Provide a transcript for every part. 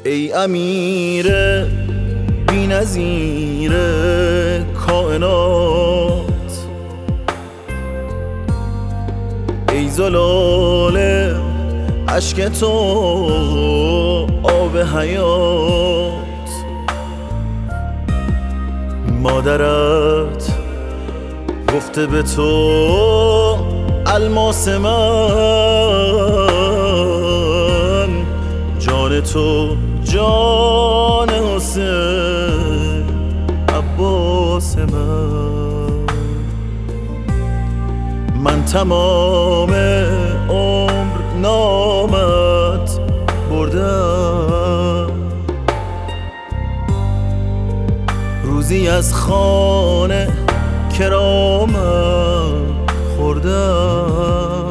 ای امیر بی‌نظیر کائنات، ای زلال اشک تو آب حیات، مادرت گفته به تو الماس من، جان تو جان حسین عباس من تمام عمر نامت بردم، روزی از خانه کرامت خوردم،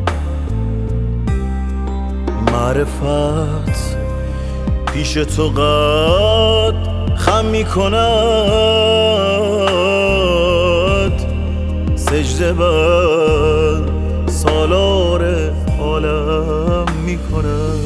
معرفت پیش تو قد خم می کند، سجده بر سالار عالم می کند.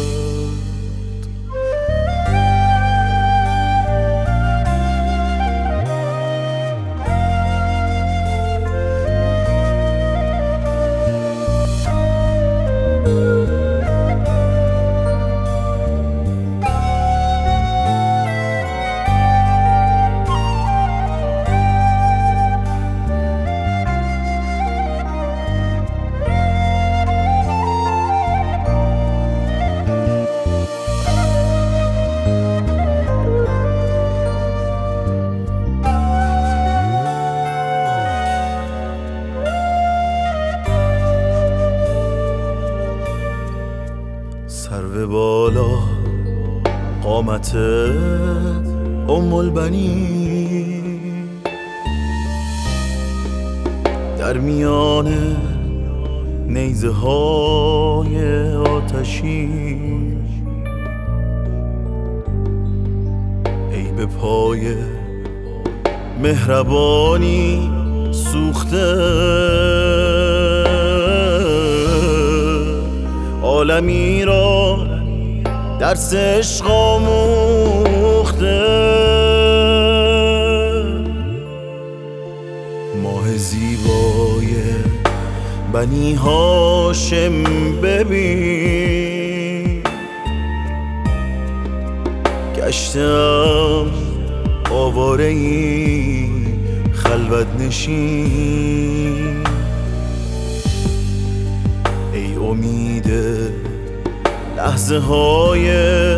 سرو بالا قامت ام البنین، در میان نیزه های آتشین، ای به پای مهربانی سوخته، عالمی را درس عشق آموخته، ماه زیبای بنی هاشم ببین، گشتم آواره ای خلوت نشین، ای امید لحظه های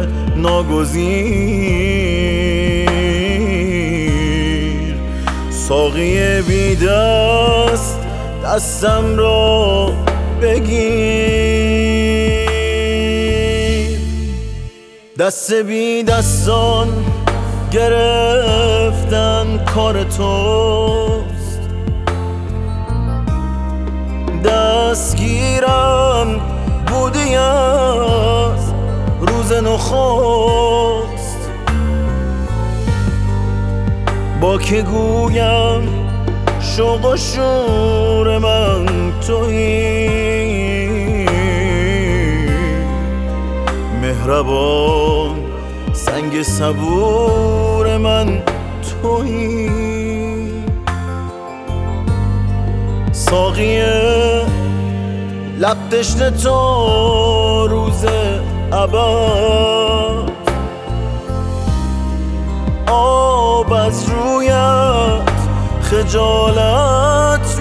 ناگزیر، ساقی بی دست دستم را بگیر، دست بی دستان گرفتن کار توست، دستگیرم بودی از روز نخست، با که گویم شوق و شور من تویی، مهربان سنگ صبور من تویی، ساقی لب تشنه تو روز ابد، آب از رویت خجالت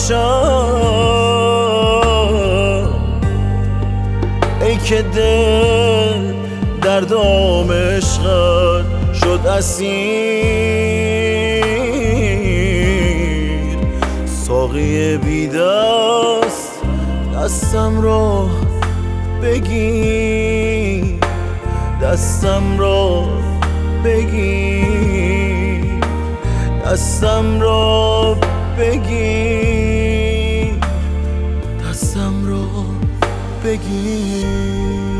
میکشم، ای که دل در دام عشقت شد اسیر، ساقی بی دست دستم را بگیر، دستم را بگیر، دستم را بگیر، دستم را بگیر.